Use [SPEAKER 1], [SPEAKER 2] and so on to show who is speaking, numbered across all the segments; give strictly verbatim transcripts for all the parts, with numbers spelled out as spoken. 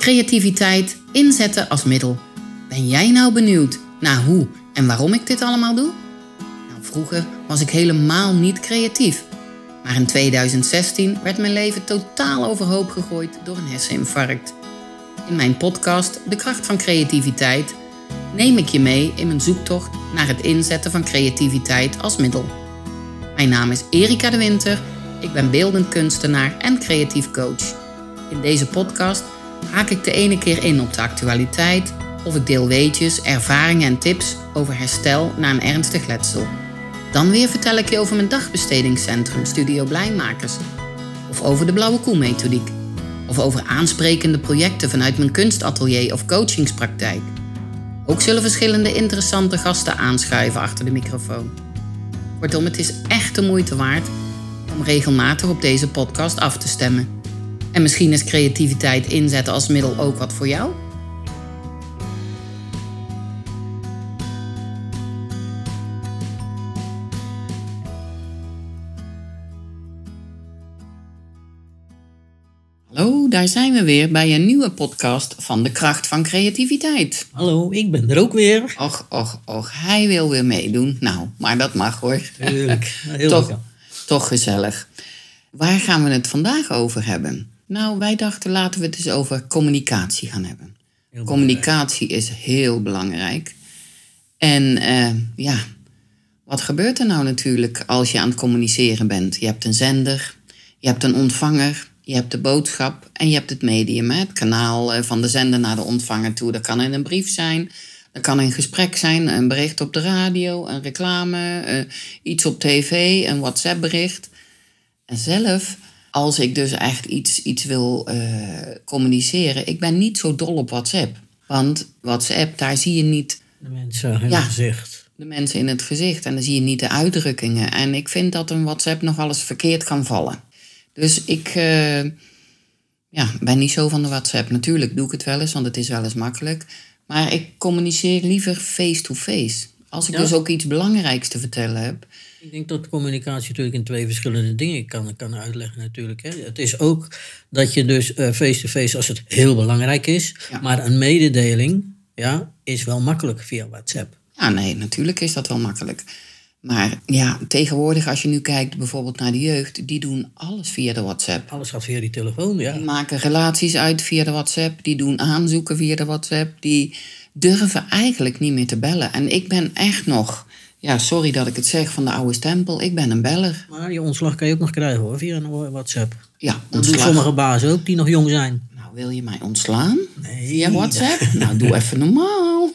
[SPEAKER 1] Creativiteit inzetten als middel. Ben jij nou benieuwd naar hoe en waarom ik dit allemaal doe? Nou, vroeger was ik helemaal niet creatief. Maar in tweeduizend zestien werd mijn leven totaal overhoop gegooid door een herseninfarct. In mijn podcast De Kracht van Creativiteit neem ik je mee in mijn zoektocht naar het inzetten van creativiteit als middel. Mijn naam is Erika de Winter, ik ben beeldend kunstenaar en creatief coach. In deze podcast haak ik de ene keer in op de actualiteit of ik deel weetjes, ervaringen en tips over herstel na een ernstig letsel. Dan weer vertel ik je over mijn dagbestedingscentrum Studio Blijmakers. Of over de Blauwe Koe methodiek. Of over aansprekende projecten vanuit mijn kunstatelier of coachingspraktijk. Ook zullen verschillende interessante gasten aanschuiven achter de microfoon. Kortom, het is echt de moeite waard om regelmatig op deze podcast af te stemmen. En misschien is creativiteit inzetten als middel ook wat voor jou? Hallo, daar zijn we weer bij een nieuwe podcast van De Kracht van Creativiteit.
[SPEAKER 2] Hallo, ik ben er ook weer.
[SPEAKER 1] Och, och, och, hij wil weer meedoen. Nou, maar dat mag hoor.
[SPEAKER 2] Tuurlijk, heel
[SPEAKER 1] toch,
[SPEAKER 2] lekker.
[SPEAKER 1] toch gezellig. Waar gaan we het vandaag over hebben? Nou, wij dachten laten we het eens over communicatie gaan hebben. Heel communicatie is heel belangrijk. En uh, ja, wat gebeurt er nou natuurlijk als je aan het communiceren bent? Je hebt een zender, je hebt een ontvanger, je hebt de boodschap en je hebt het medium. Hè? Het kanaal van de zender naar de ontvanger toe. Dat kan in een brief zijn, dat kan een gesprek zijn, een bericht op de radio, een reclame, uh, iets op tv, een WhatsApp bericht. En zelf, als ik dus echt iets, iets wil uh, communiceren, ik ben niet zo dol op WhatsApp. Want WhatsApp, daar zie je niet
[SPEAKER 2] de mensen in
[SPEAKER 1] ja,
[SPEAKER 2] het gezicht.
[SPEAKER 1] De mensen in het gezicht en dan zie je niet de uitdrukkingen. En ik vind dat een WhatsApp nog alles verkeerd kan vallen. Dus ik uh, ja, ben niet zo van de WhatsApp. Natuurlijk doe ik het wel eens, want het is wel eens makkelijk. Maar ik communiceer liever face-to-face. Als ik ja. dus ook iets belangrijks te vertellen heb.
[SPEAKER 2] Ik denk dat communicatie natuurlijk in twee verschillende dingen kan, kan uitleggen natuurlijk. Hè. Het is ook dat je dus uh, face-to-face, als het heel belangrijk is. Ja. Maar een mededeling ja, is wel makkelijk via WhatsApp.
[SPEAKER 1] Ja, nee, natuurlijk is dat wel makkelijk. Maar ja, tegenwoordig als je nu kijkt bijvoorbeeld naar de jeugd, die doen alles via de WhatsApp.
[SPEAKER 2] Alles gaat via die telefoon, ja.
[SPEAKER 1] Die maken relaties uit via de WhatsApp, die doen aanzoeken via de WhatsApp. Die durven eigenlijk niet meer te bellen. En ik ben echt nog, ja, sorry dat ik het zeg, van de oude stempel. Ik ben een beller.
[SPEAKER 2] Maar je ontslag kan je ook nog krijgen hoor, via een WhatsApp.
[SPEAKER 1] Ja,
[SPEAKER 2] dat doen sommige bazen ook die nog jong zijn.
[SPEAKER 1] Nou, wil je mij ontslaan?
[SPEAKER 2] Nee.
[SPEAKER 1] Via WhatsApp? Nou, doe even normaal.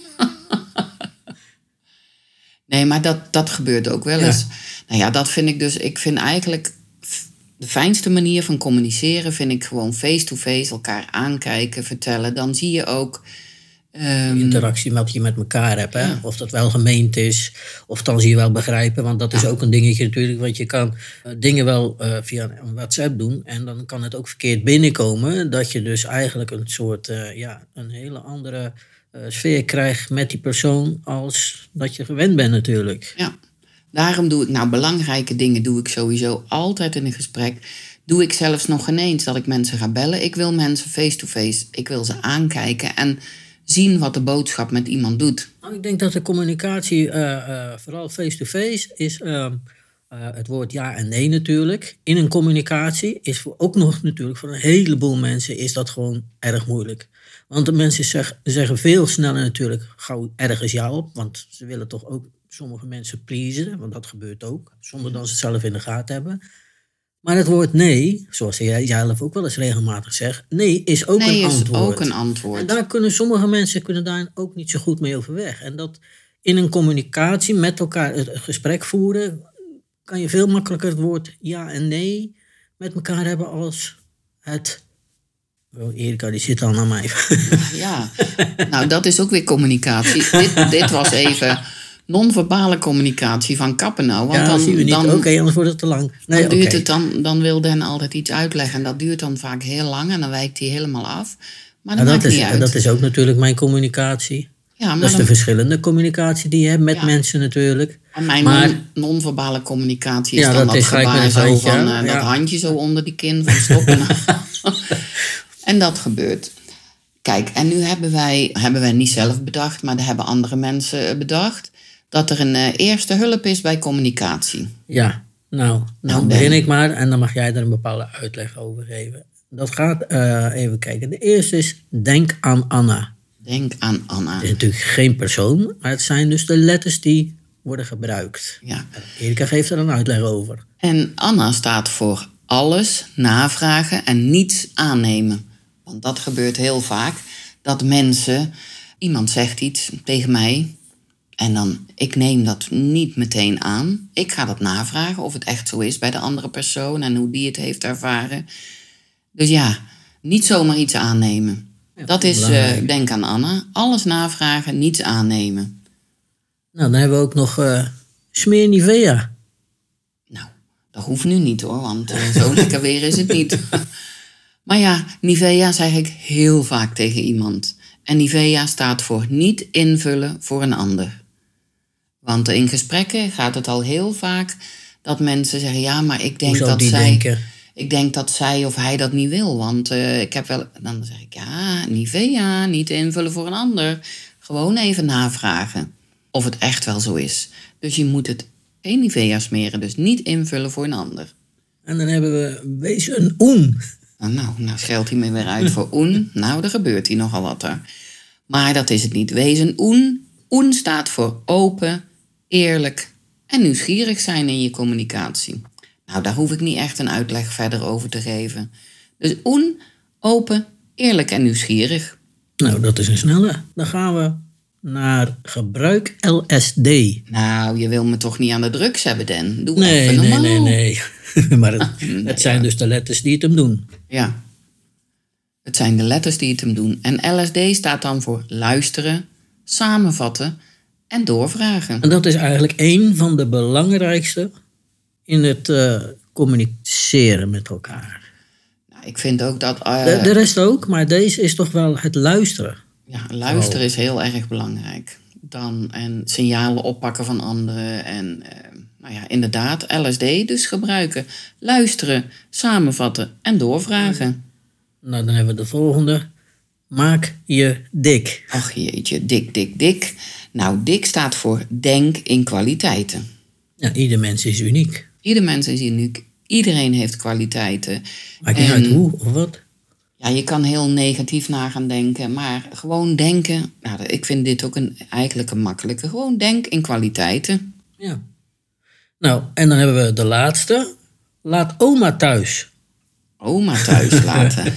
[SPEAKER 1] Nee, maar dat, dat gebeurt ook wel eens. Ja. Nou ja, dat vind ik dus... Ik vind eigenlijk de fijnste manier van communiceren... vind ik gewoon face-to-face elkaar aankijken, vertellen. Dan zie je ook... Um,
[SPEAKER 2] interactie wat je met elkaar hebt. Hè? Ja. Of dat wel gemeend is. Of dan zie je wel begrijpen. Want dat is ja. ook een dingetje natuurlijk. Want je kan uh, dingen wel uh, via een WhatsApp doen. En dan kan het ook verkeerd binnenkomen. Dat je dus eigenlijk een soort... Uh, ja, een hele andere... Uh, sfeer krijgt met die persoon als dat je gewend bent natuurlijk.
[SPEAKER 1] Ja, daarom doe ik nou belangrijke dingen doe ik sowieso altijd in een gesprek. Doe ik zelfs nog ineens dat ik mensen ga bellen. Ik wil mensen face-to-face, ik wil ze aankijken en zien wat de boodschap met iemand doet.
[SPEAKER 2] Nou, ik denk dat de communicatie, uh, uh, vooral face-to-face, is uh, uh, het woord ja en nee natuurlijk. In een communicatie is voor ook nog natuurlijk voor een heleboel mensen is dat gewoon erg moeilijk. Want de mensen zeg, zeggen veel sneller natuurlijk gauw ergens ja op. Want ze willen toch ook sommige mensen pleasen. Want dat gebeurt ook. Zonder dat ze het zelf in de gaten hebben. Maar het woord nee, zoals jij zelf ook wel eens regelmatig zegt. Nee is ook
[SPEAKER 1] nee
[SPEAKER 2] een
[SPEAKER 1] is
[SPEAKER 2] antwoord.
[SPEAKER 1] ook een antwoord.
[SPEAKER 2] En daar kunnen sommige mensen kunnen daar ook niet zo goed mee overweg. En dat in een communicatie met elkaar het gesprek voeren... kan je veel makkelijker het woord ja en nee met elkaar hebben als het... Oh, Erika, die zit al naar mij.
[SPEAKER 1] Ja, nou dat is ook weer communicatie. dit, dit was even non-verbale communicatie van kappen nou. Want
[SPEAKER 2] ja,
[SPEAKER 1] dan
[SPEAKER 2] zien we niet. Oké, okay, anders wordt het te lang. Nee,
[SPEAKER 1] dan, duurt
[SPEAKER 2] okay.
[SPEAKER 1] het dan, dan wil Den altijd iets uitleggen. En dat duurt dan vaak heel lang en dan wijkt hij helemaal af. Maar dat,
[SPEAKER 2] ja,
[SPEAKER 1] maakt
[SPEAKER 2] dat,
[SPEAKER 1] niet
[SPEAKER 2] is,
[SPEAKER 1] uit.
[SPEAKER 2] dat is ook natuurlijk mijn communicatie. Ja, maar dat is dan, de verschillende communicatie die je hebt met ja. mensen natuurlijk.
[SPEAKER 1] En mijn
[SPEAKER 2] maar,
[SPEAKER 1] non- non-verbale communicatie is
[SPEAKER 2] ja,
[SPEAKER 1] dan
[SPEAKER 2] dat,
[SPEAKER 1] dat gebaar zo
[SPEAKER 2] handje,
[SPEAKER 1] van uh,
[SPEAKER 2] ja.
[SPEAKER 1] dat handje zo onder die kin van stoppen. En dat gebeurt. Kijk, en nu hebben wij, hebben wij niet zelf bedacht, maar dat hebben andere mensen bedacht, dat er een uh, eerste hulp is bij communicatie.
[SPEAKER 2] Ja, nou, dan begin ik maar en dan mag jij er een bepaalde uitleg over geven. Dat gaat, uh, even kijken. De eerste is denk aan Anna.
[SPEAKER 1] Denk aan Anna.
[SPEAKER 2] Het is natuurlijk geen persoon, maar het zijn dus de letters die worden gebruikt.
[SPEAKER 1] Ja.
[SPEAKER 2] Erika geeft er een uitleg over.
[SPEAKER 1] En Anna staat voor alles navragen en niets aannemen. Want dat gebeurt heel vaak, dat mensen, iemand zegt iets tegen mij en dan, ik neem dat niet meteen aan. Ik ga dat navragen of het echt zo is bij de andere persoon en hoe die het heeft ervaren. Dus ja, niet zomaar iets aannemen. Ja, dat is, uh, denk aan Anna, alles navragen, niets aannemen.
[SPEAKER 2] Nou, dan hebben we ook nog uh, smeer Nivea.
[SPEAKER 1] Nou, dat hoeft nu niet hoor, want uh, zo lekker weer is het niet. Maar ja, Nivea zeg ik heel vaak tegen iemand. En Nivea staat voor niet invullen voor een ander. Want in gesprekken gaat het al heel vaak dat mensen zeggen, ja, maar ik denk dat zij...
[SPEAKER 2] Denken?
[SPEAKER 1] Ik denk dat zij of hij dat niet wil, want uh, ik heb wel... Dan zeg ik, ja, Nivea, niet invullen voor een ander. Gewoon even navragen of het echt wel zo is. Dus je moet het geen Nivea smeren, dus niet invullen voor een ander.
[SPEAKER 2] En dan hebben we, wees een oen.
[SPEAKER 1] Nou, nou, nou scheldt hij me weer uit voor oen. Nou, er gebeurt hier nogal wat er. Maar dat is het niet. Wees een oen. Oen staat voor open, eerlijk en nieuwsgierig zijn in je communicatie. Nou, daar hoef ik niet echt een uitleg verder over te geven. Dus oen, open, eerlijk en nieuwsgierig.
[SPEAKER 2] Nou, dat is een snelle. Dan gaan we naar gebruik L S D.
[SPEAKER 1] Nou, je wil me toch niet aan de drugs hebben, Dan? Doe
[SPEAKER 2] nee,
[SPEAKER 1] even normaal.
[SPEAKER 2] Nee, nee, nee. Maar het, nee, het zijn ja. dus de letters die het hem doen.
[SPEAKER 1] Ja, het zijn de letters die het hem doen. En L S D staat dan voor luisteren, samenvatten en doorvragen.
[SPEAKER 2] En dat is eigenlijk een van de belangrijkste in het uh, communiceren met elkaar.
[SPEAKER 1] Nou, ik vind ook dat... Uh,
[SPEAKER 2] de, de rest ook, maar deze is toch wel het luisteren.
[SPEAKER 1] Ja, luisteren oh. is heel erg belangrijk. Dan, en signalen oppakken van anderen. En uh, nou ja, inderdaad, L S D dus gebruiken. Luisteren, samenvatten en doorvragen.
[SPEAKER 2] Nou, dan hebben we de volgende. Maak je dik.
[SPEAKER 1] Ach jeetje, dik, dik, dik. Nou, dik staat voor denk in kwaliteiten.
[SPEAKER 2] Ja, ieder mens is uniek.
[SPEAKER 1] Ieder mens is uniek. Iedereen heeft kwaliteiten.
[SPEAKER 2] Maakt niet uit hoe of wat.
[SPEAKER 1] Ja, je kan heel negatief na gaan denken, maar gewoon denken... Nou, ik vind dit ook een, eigenlijk een makkelijke. Gewoon denk in kwaliteiten.
[SPEAKER 2] Ja. Nou, en dan hebben we de laatste. Laat oma thuis.
[SPEAKER 1] Oma thuis laten.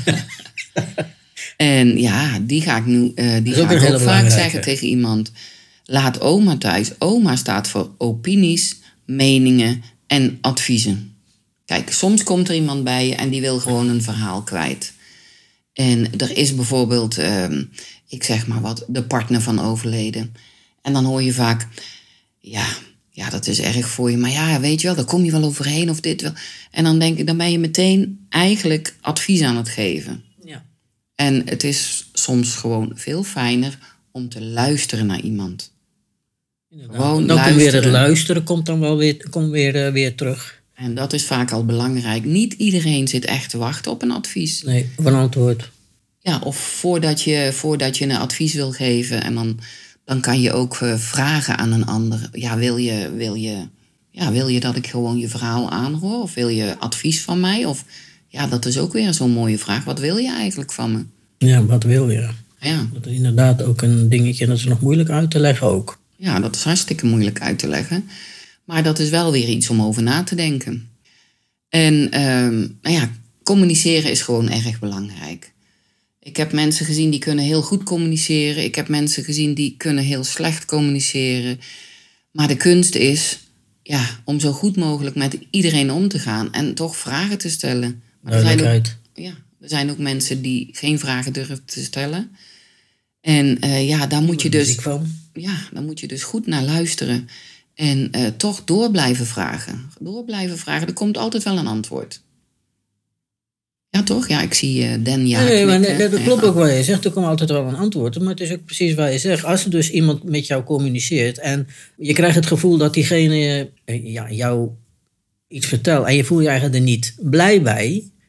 [SPEAKER 1] En ja, die ga ik nu uh, die ga ik ook vaak zeggen tegen iemand. Laat oma thuis. Oma staat voor opinies, meningen en adviezen. Kijk, soms komt er iemand bij je en die wil gewoon een verhaal kwijt. En er is bijvoorbeeld, uh, ik zeg maar wat, de partner van overleden. En dan hoor je vaak, ja, ja, dat is erg voor je. Maar ja, weet je wel, daar kom je wel overheen of dit wel. En dan denk ik, dan ben je meteen eigenlijk advies aan het geven.
[SPEAKER 2] Ja.
[SPEAKER 1] En het is soms gewoon veel fijner om te luisteren naar iemand.
[SPEAKER 2] Inderdaad. Gewoon dan komt weer het luisteren, komt dan wel weer, komt weer, uh, weer terug.
[SPEAKER 1] En dat is vaak al belangrijk. Niet iedereen zit echt te wachten op een advies.
[SPEAKER 2] Nee, op een antwoord.
[SPEAKER 1] Ja, of voordat je, voordat je een advies wil geven. En dan, dan kan je ook uh, vragen aan een ander. Ja, wil je, wil, je, ja, wil je dat ik gewoon je verhaal aanhoor? Of wil je advies van mij? Of ja, dat is ook weer zo'n mooie vraag. Wat wil je eigenlijk van me?
[SPEAKER 2] Ja, wat wil je?
[SPEAKER 1] Ja.
[SPEAKER 2] Dat is inderdaad ook een dingetje. Dat is nog moeilijk uit te leggen ook.
[SPEAKER 1] Ja, dat is hartstikke moeilijk uit te leggen. Maar dat is wel weer iets om over na te denken. En um, nou ja, communiceren is gewoon erg belangrijk. Ik heb mensen gezien die kunnen heel goed communiceren. Ik heb mensen gezien die kunnen heel slecht communiceren. Maar de kunst is ja, om zo goed mogelijk met iedereen om te gaan. En toch vragen te stellen. Maar er zijn ook, ja, er zijn ook mensen die geen vragen durven te stellen. En uh, ja, daar moet je dus, ja, daar moet je dus goed naar luisteren. En uh, toch door blijven vragen. Door blijven vragen. Er komt altijd wel een antwoord. Ja, toch? Ja, ik zie uh, Dan ja
[SPEAKER 2] Nee, maar nee, dat klopt ook wat je zegt. Er komt altijd wel een antwoord. Maar het is ook precies wat je zegt. Als er dus iemand met jou communiceert... en je krijgt het gevoel dat diegene uh, ja, jou iets vertelt... en je voelt je eigenlijk er niet blij bij...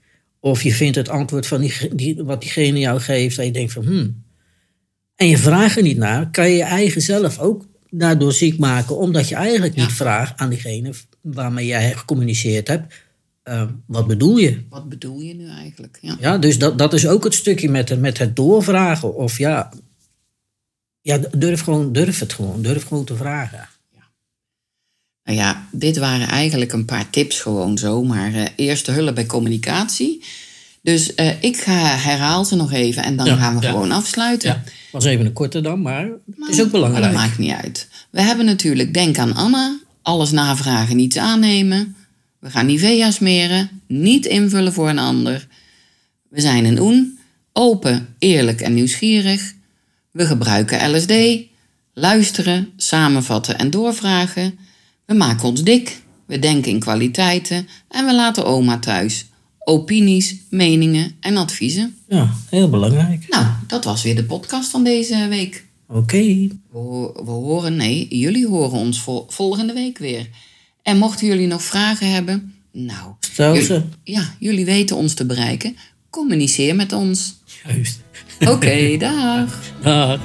[SPEAKER 2] Of je vindt het antwoord van die, die, wat diegene jou geeft. En je denkt van, hmm. En je vraagt er niet naar. Kan je je eigen zelf ook daardoor ziek maken. Omdat je eigenlijk niet ja. vraagt aan diegene waarmee jij gecommuniceerd hebt. Uh, wat bedoel je?
[SPEAKER 1] Wat bedoel je nu eigenlijk? Ja,
[SPEAKER 2] ja dus dat, dat is ook het stukje met, met het doorvragen. Of ja, ja durf, gewoon, durf het gewoon. Durf gewoon te vragen.
[SPEAKER 1] Ja. Nou ja, dit waren eigenlijk een paar tips gewoon zo. Maar uh, eerste hulp bij communicatie. Dus uh, ik ga herhaal ze nog even en dan ja, gaan we ja. gewoon afsluiten.
[SPEAKER 2] Ja, was even een korte dan, maar, maar het is ook belangrijk.
[SPEAKER 1] Dat maakt niet uit. We hebben natuurlijk Denk aan Anna. Alles navragen, niets aannemen. We gaan Nivea smeren. Niet invullen voor een ander. We zijn een oen. Open, eerlijk en nieuwsgierig. We gebruiken L S D. Luisteren, samenvatten en doorvragen. We maken ons dik. We denken in kwaliteiten. En we laten oma thuis. Opinies, meningen en adviezen.
[SPEAKER 2] Ja, heel belangrijk.
[SPEAKER 1] Nou, dat was weer de podcast van deze week.
[SPEAKER 2] Oké. Okay.
[SPEAKER 1] We, we horen, nee, jullie horen ons vol, volgende week weer. En mochten jullie nog vragen hebben, nou...
[SPEAKER 2] Stel ze.
[SPEAKER 1] Jullie, ja, jullie weten ons te bereiken. Communiceer met ons.
[SPEAKER 2] Juist.
[SPEAKER 1] Oké, okay, dag.
[SPEAKER 2] Dag.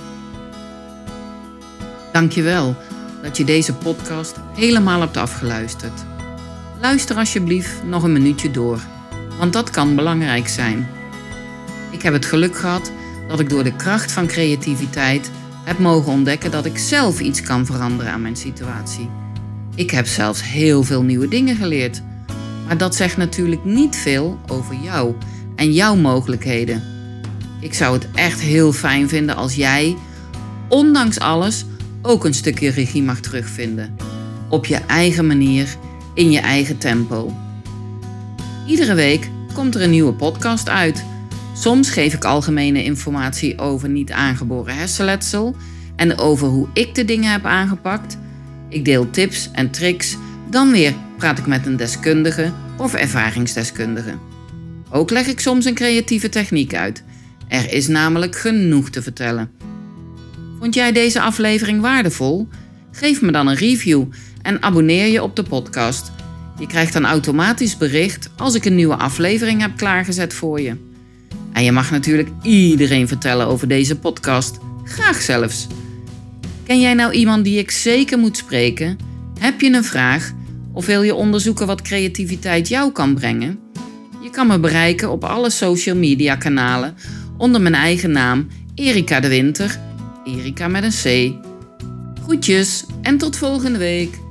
[SPEAKER 1] Dankjewel dat je deze podcast helemaal hebt afgeluisterd. Luister alsjeblieft nog een minuutje door, want dat kan belangrijk zijn. Ik heb het geluk gehad dat ik door de kracht van creativiteit heb mogen ontdekken dat ik zelf iets kan veranderen aan mijn situatie. Ik heb zelfs heel veel nieuwe dingen geleerd. Maar dat zegt natuurlijk niet veel over jou en jouw mogelijkheden. Ik zou het echt heel fijn vinden als jij, ondanks alles, ook een stukje regie mag terugvinden. Op je eigen manier, in je eigen tempo. Iedere week komt er een nieuwe podcast uit. Soms geef ik algemene informatie over niet aangeboren hersenletsel en over hoe ik de dingen heb aangepakt. Ik deel tips en tricks, dan weer praat ik met een deskundige of ervaringsdeskundige. Ook leg ik soms een creatieve techniek uit. Er is namelijk genoeg te vertellen. Vond jij deze aflevering waardevol? Geef me dan een review en abonneer je op de podcast. Je krijgt dan automatisch bericht als ik een nieuwe aflevering heb klaargezet voor je. En je mag natuurlijk iedereen vertellen over deze podcast. Graag zelfs. Ken jij nou iemand die ik zeker moet spreken? Heb je een vraag? Of wil je onderzoeken wat creativiteit jou kan brengen? Je kan me bereiken op alle social media kanalen onder mijn eigen naam Erika de Winter. Erika met een C. Groetjes en tot volgende week.